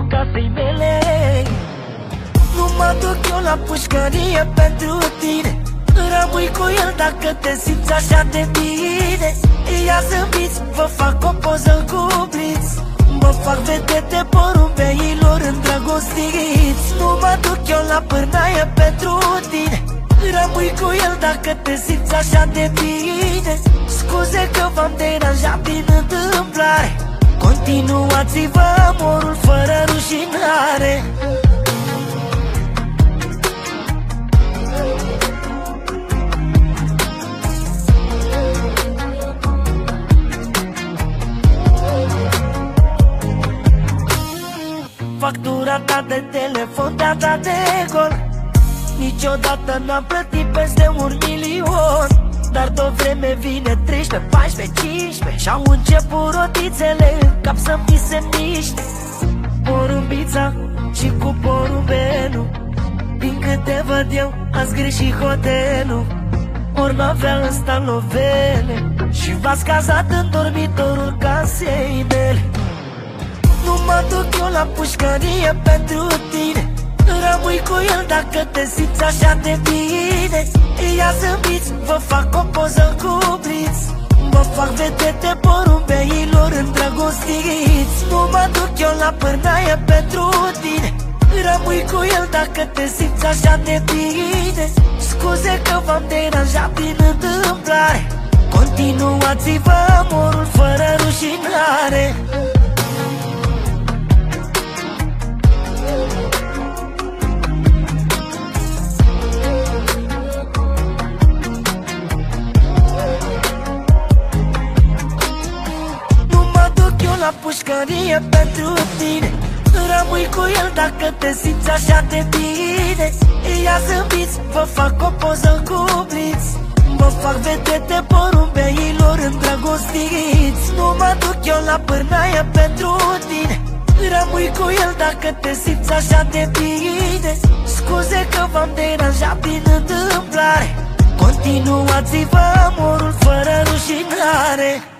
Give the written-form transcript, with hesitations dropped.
casei mele. Nu mă duc eu la pușcărie pentru tine, rămâi cu el dacă te simți așa de bine. Ia zâmbiți, vă fac o poză cu blitz, mă fac vedete porumbeilor îndrăgostiți. Nu mă duc eu la pârnaie pentru tine, rămâi cu el dacă te simți așa de bine. Scuze că v-am deranjat din întâmplare, continuați-vă amorul fără rușinare. Factura ta de telefon te-a dat de gol, niciodată n-am plătit peste 1.000.000. Dar de-o vreme vine 13, 14, 15 și-au început rotițele în cap să-mi mi se miște. Porumbița și cu porumbelul, din câte văd eu ați greșit hotelul. Ori n-avea ăsta lovele și v-ați cazat în dormitorul casei mele. Nu mă duc eu la pușcărie pentru tine, rămâi cu el dacă te simți așa de bine. Ia zâmbiți, vă fac o poză cu blitz, mă fac vedete porumbeilor îndrăgostiți. Nu mă duc eu la pârnaie pentru tine, rămâi cu el dacă te simți așa de bine. Scuze că v-am deranjat din întâmplare, continuați-vă amorul fără rușinare. La pușcărie pentru tine, rămâi cu el dacă te simți așa de bine. Ia zâmbiți, vă fac o poză cu blitz, mă fac vedete porumbeilor îndrăgostiți. Nu mă duc eu la pârnaie pentru tine, rămâi cu el dacă te simți așa de bine. Scuze că v-am deranjat din întâmplare, continuați-vă amorul fără rușinare.